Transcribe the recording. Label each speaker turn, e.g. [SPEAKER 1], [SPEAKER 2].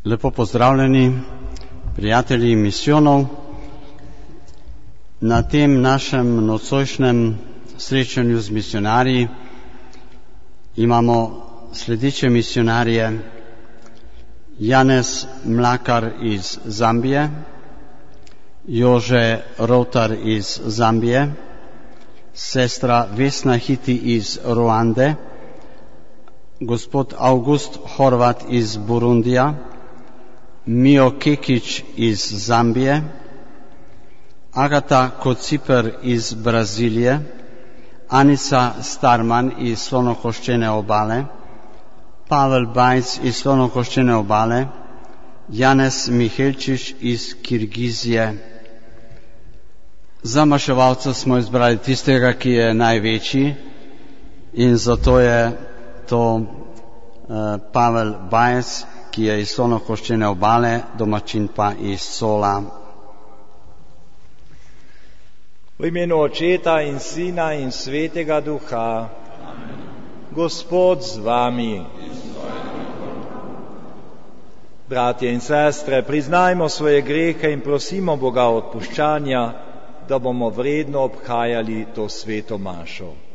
[SPEAKER 1] Lepo pozdravljeni, prijatelji misijonov. Na tem našem nocojšnjem srečanju z misionarji imamo sledeče misionarje: Janez Mlakar iz Zambije, Jože Rovtar iz Zambije, sestra Vesna Hiti iz Ruande, gospod August Horvat iz Burundija, Mio Kekić iz Zambije, Agata Kociper iz Brazilije, Anica Starman iz Slonokoščene obale, Pavel Bajc iz Slonokoščene obale, Janez Mihelčič iz Kirgizije. Za maševalca smo izbrali tistega, ki je največji, in zato je to Pavel Bajc, ki je iz Slonokoščene obale, domačin pa iz Sola.
[SPEAKER 2] V imenu Očeta in Sina in Svetega Duha. Amen. Gospod z vami. Bratje in sestre, priznajmo svoje grehe in prosimo Boga odpuščanja, da bomo vredno obhajali to sveto mašo.